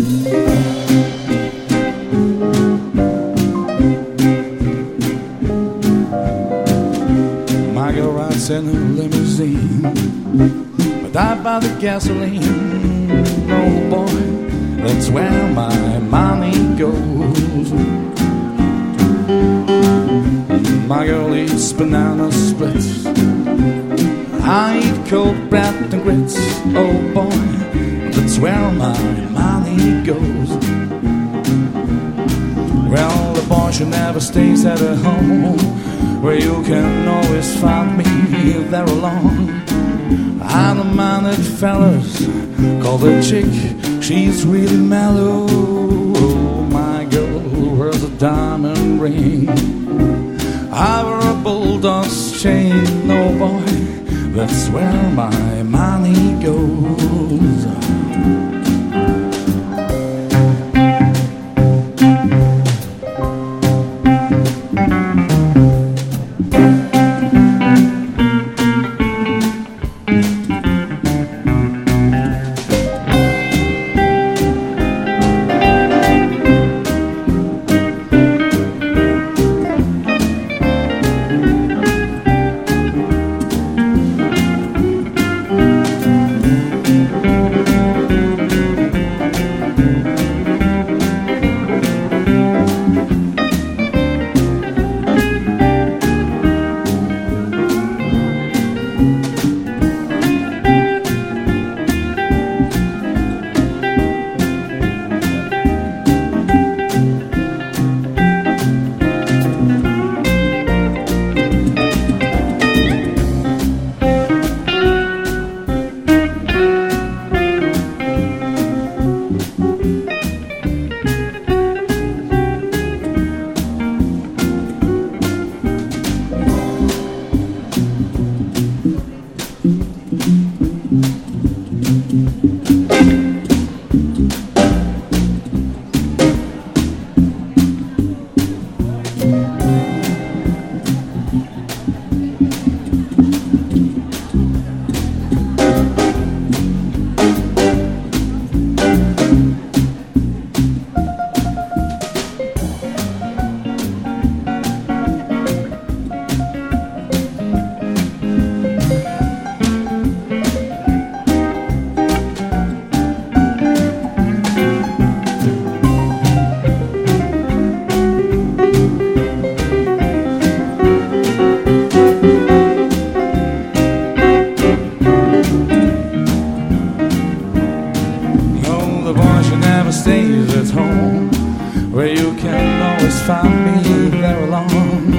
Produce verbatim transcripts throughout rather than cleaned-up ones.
My girl rides in a limousine, but I buy the gasoline. Oh boy, that's where my money goes. My girl eats banana splits, I eat cold bread and grits. Oh boy, that's where my money goes. Well, the boy should never stays at a home where you can always find me there alone. I'm a man that fellas call the chick, she's really mellow. My girl wears a diamond ring, I wear a bulldog's chain. Oh boy, that's where my money goes. Stays at home where you can always find me there alone.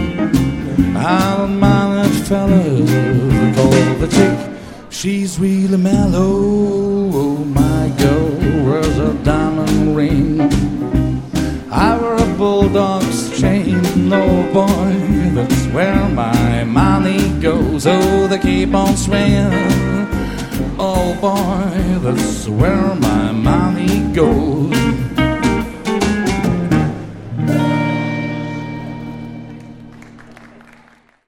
I don't mind that fellas call the chick, she's really mellow. Oh, my girl wears a diamond ring, I wear a bulldog's chain. Oh boy, that's where my money goes. Oh, they keep on swinging. Oh boy, that's where my money goes.